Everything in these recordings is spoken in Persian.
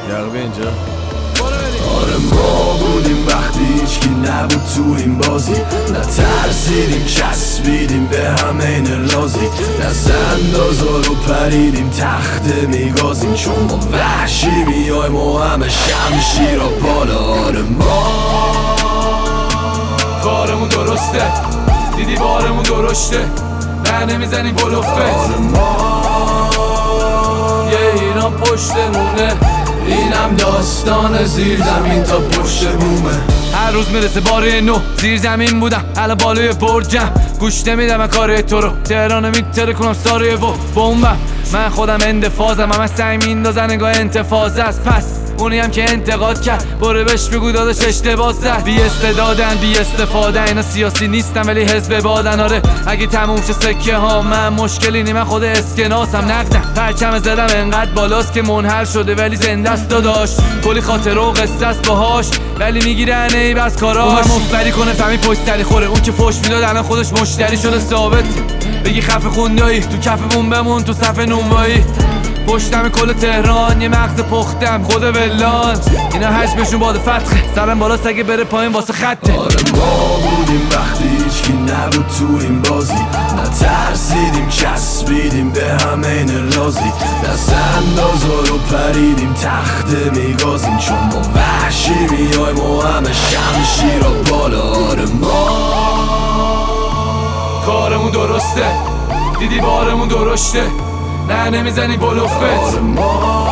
یقبه اینجا. آره ما بودیم وقتی هیچکی نبود تو این بازی، نترسیدیم چسبیدیم به هم این رازی، دست اندازا رو پریدیم تخت میگازیم، چون ما وحشی میایم و همه شمشیر و بالا. آره ما کارمون درسته، دیدی بارمون درشته، نه نمیزنیم بلوفت. آره ما یه ایران پشتمونه، اینم داستان زیر زمین تا پشت بومه. هر روز میرسه باره نو، زیر زمین بودم الان بالای برجم، گوش نمیدم من کار تو رو، تهران میتره کنم ساره و بومبم. من خودم اندفازم، همه سنگ میندازن نگاه انتفاض است. پس اونی هم که انتقاد کرد برو بهش بگو داداش اشتباه زد. بی استعدادن بی استفاده، اینا سیاسی نیستن ولی حزب بادن. آره اگه تموم شه سکه ها من مشکلی نی، من خود اسکناسم نقدم. پرچم زدم انقدر بالاست که منحل شده ولی زنده است داداش، کلی خاطره و قصه است باهاش ولی میگیرن ای بس کاراش. مفبری کنه فهمی پشت سری خوره، اون که فوش میداد الان خودش مشتری شده ثابت. بگی خفه خوندایی تو کفمون بمون تو صف نونوایی، پشتم کل تهران یه مغز پختم خود ولان. اینا حجمشون باد فتخه، سرم بالاست اگه بره پایین واسه خطه. آره ما بودیم وقتی هیچکی نبود تو این بازی، نترسیدیم چسبیدیم به همه این رازی، دست اندازا رو پریدیم تخت میگازیم، چون ما وحشی میایم و همه شمشیر و بالا. آره ما کارمون درسته، دیدی بارمون درشته، نه نمیزنی بلوفت. آره ما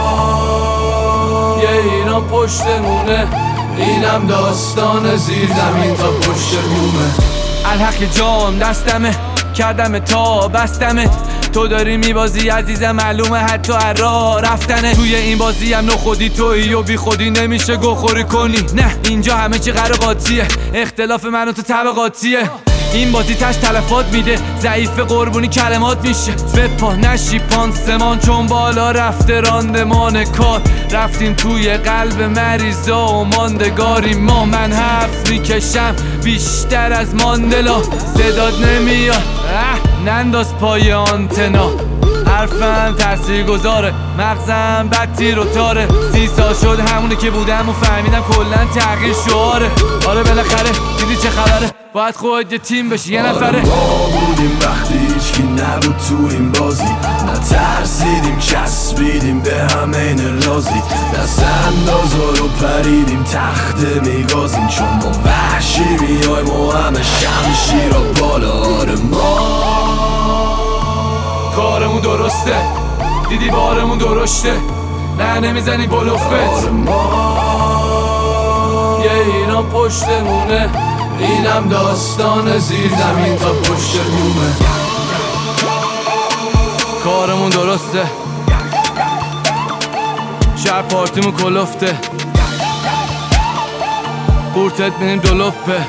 یه ایران پشتمونه، اینم داستان زیر زمین تا پشت بومه. الحق جام دستمه، کردم تا بستمت، تو داری میبازی عزیزم معلومه حتی راه رفتنه. توی این بازی هم نخودی تویی و بی خودی نمیشه گوخوری کنی. نه اینجا همه چی قراقاتیه، اختلاف من و تو طبقاتیه. این بازی تش تلفات میده، ضعیف قربونی کلمات میشه. بپا نشی پانسمان چون بالا رفته راندمان کار، رفتیم توی قلب مریضا و ماندگاریم ما. من حرف میکشم بیشتر از ماندلا، صداد نمیاد ننداز پای آنتنا. حرفم تأثیر گذاره، مغزم بد تیر و تاره. 30 سال شد همونه که بودم و فهمیدم کلن تغییر شعاره. آره بالاخره دیدی چه خبره، باید خود یه تیم بشی یه نفره. ما بودیم وقتی هیچکی نبود تو این بازی، نترسیدیم چسبیدیم به همه این رازی، دست اندازا رو پریدیم تخت میگازیم، چون ما وحشی میایم و همه شمشیر و بالا. آره ما کارمون درسته، دیدی بارمون درشته، نه نمیزنی بلوفت. آره ما یه ایران پشتمونه، اینم داستان زیر زمین تا پشت بومه. کارمون درسته، شب پارتیمون کلفته، قورتت بینیم دلوپه.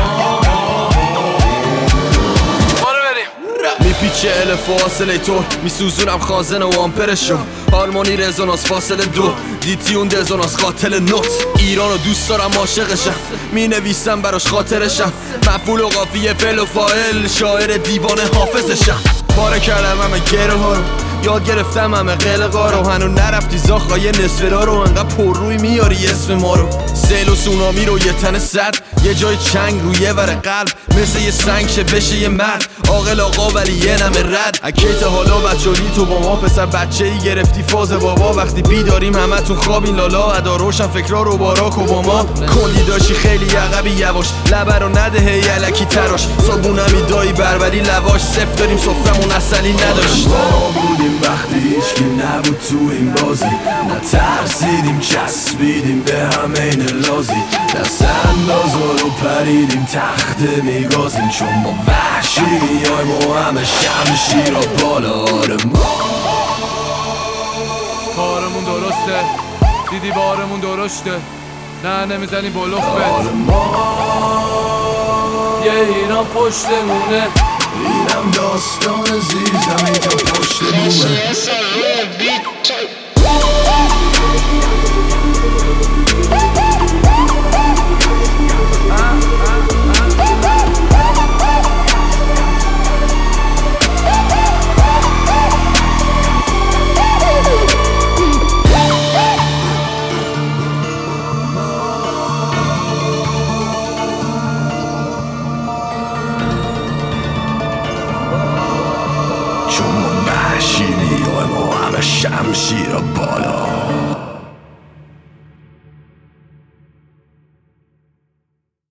میپیچه الف و حاصله طور، میسوزونم خازن و آمپرشو، هارمونی رزونانس فاصله 2، دیتیون دزونانس قاتل نوت. ایرانو دوست دارم عاشقشم، مینویسم براش خاطرشم، مفعول و قافیه فعل و فاعل، شاعر دیوانه حافظشم. پاره کردم همه گره ها رو، یاد گرفتم همه قلقا رو، هنو نرفتی زاخای نصف را رو، انقدر پر روی میاری اسم ما رو. سیل و سونامی رو یه تن صد، یه جای چنگ روی ور قلب، مثل یه سنگ شه بشه یه مرد عاقل آقا ولی یه نمه رد. اکیت حالا بچه‌ای تو با ما، پسر بچه‌ای گرفتی فاز بابا، وقتی بیداریم همه تو خوابین لالا، ادا روشن فکرا رو باراک اوباما. کلی داشی خیلی عقبی یواش، لبه رو نده هی الکی تراش، صابونمی دایی بربری لواش، صفر داریم سفرمون اصلی نداشت. ما بودیم وقتی هیچکی نبود تو این بازی، نترسیدیم چسبیدیم به همه این رازی، دست اندازا رو پریدیم تخت میگازیم، چون ما وحشی میایم و همه شمشیر و بالا. آره ما کارمون درسته، دیدی بارمون درشته، نه نمیزنی بلوفت. آره ما یه ایران پشتمونه، اینم داستان زیر زمین تا پشت بومه. شمشیر و بالا